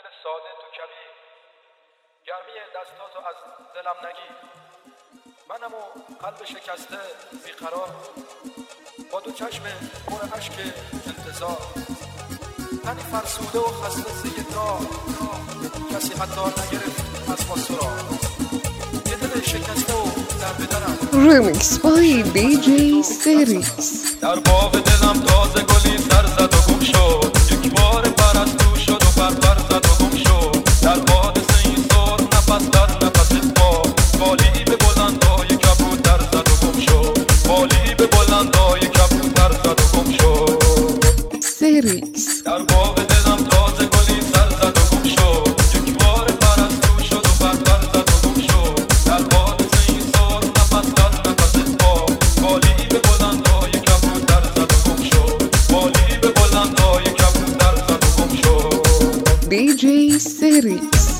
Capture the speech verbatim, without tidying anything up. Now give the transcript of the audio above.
دل ساده تو کبیر، گرمی دستاتو از دلم نگیر. منم و قلب شکسته بیقرار، با دو چشم پر اشک انتظار، تنی فرسوده و خسته زیر راه، کسی حتی نگرفت از ما سراغ. یه دل شکسته و در بدرم Remix by بی جی سریکس. در باب دلم تازه گلی سر زد و گم شد، یک بار پرستو شد و پرپر زد و گم شد. در حادثه این سر نفس در نفس ما، بالی به بلندای کبوتر زد و گم شد، بالی به بلندای کبوتر زد و گم شد. سریکس. در باب دلم تازه گلی سر زد و گم شد، یک بار پرستو شد و پرپر زد و گم شد. در حادثه این سر نفس در نفس ما، بالی به بلندای کبوتر زد و گم شد، بالی به بلندای کبوتر زد و گم شد. بی جی سریکس.